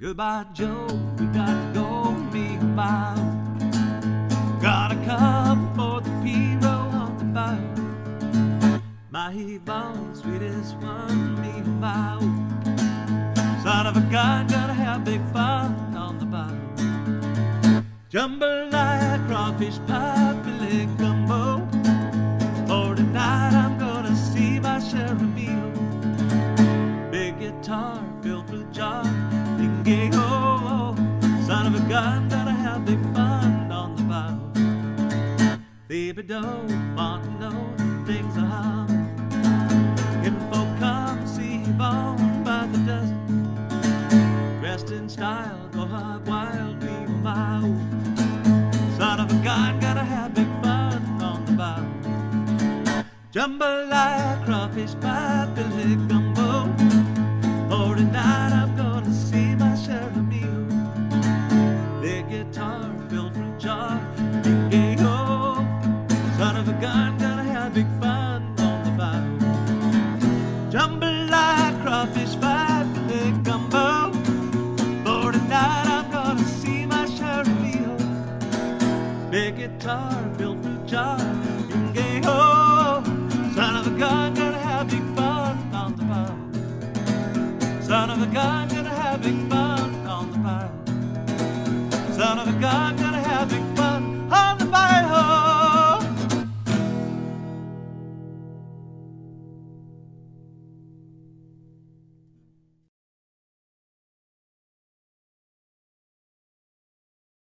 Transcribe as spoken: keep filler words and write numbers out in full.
Goodbye, Joe, we got to go, me and my got a cup for the hero on the bow. My Yvonne, sweetest one, me and my son of a gun, gonna have big fun on the bow. Jambalaya, crawfish pie, filet gumbo. For tonight I'm gonna see my share of meal. Big guitar, filled with jar, ding ho, son of a gun, gotta have big fun on the bow. Baby-do, Fontenot, things are hot. If folk come see Yvonne by the dozen, dressed in style, go hog wild, leave a mile. Son of a gun, gotta have big fun on the bow. Jambalaya, crawfish pie, filet gumbo. For tonight I'm gonna see my share of meal. Big guitar, filled fruit jar, ding ho, son of a gun, gonna have big fun on the bow. Jambalaya, crawfish pie, filet gumbo. For tonight I'm gonna see my share of meal. Big guitar, filled fruit jar, ding ho, son of a gun, gonna have big fun on the bow. Son of a gun, gonna have big fun on the bow. Son of a gun.